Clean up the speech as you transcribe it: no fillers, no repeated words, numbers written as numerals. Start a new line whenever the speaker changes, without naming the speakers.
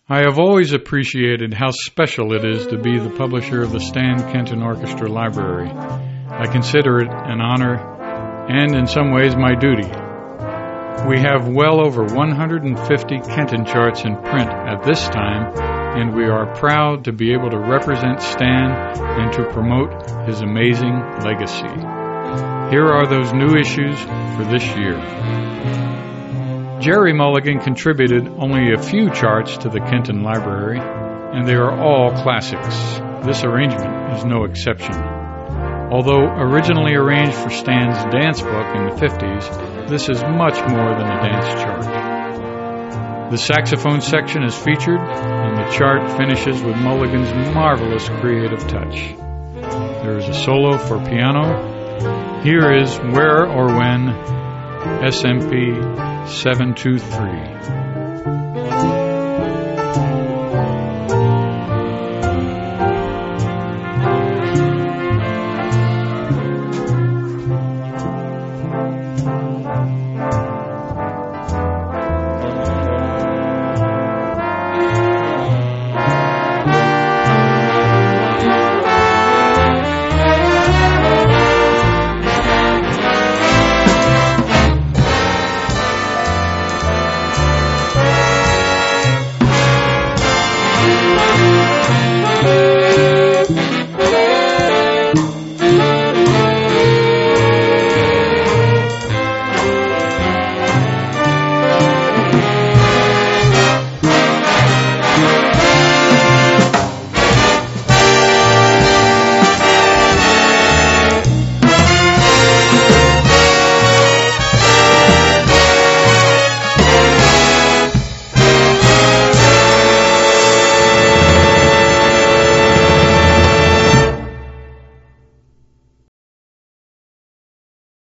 I have always appreciated how special it is to be the publisher of the Stan Kenton Orchestra Library. I consider it an honor and, in some ways, my duty. We have well over 150 Kenton charts in print at this time, and we are proud to be able to represent Stan and to promote his amazing legacy. Here are those new issues for this year. Gerry Mulligan contributed only a few charts to the Kenton Library, and they are all classics. This arrangement is no exception. Although originally arranged for Stan's dance book in the 50s, this is much more than a dance chart. The saxophone section is featured, and the chart finishes with Mulligan's marvelous creative touch. There is a solo for piano. Here is Where or When, SMP 723.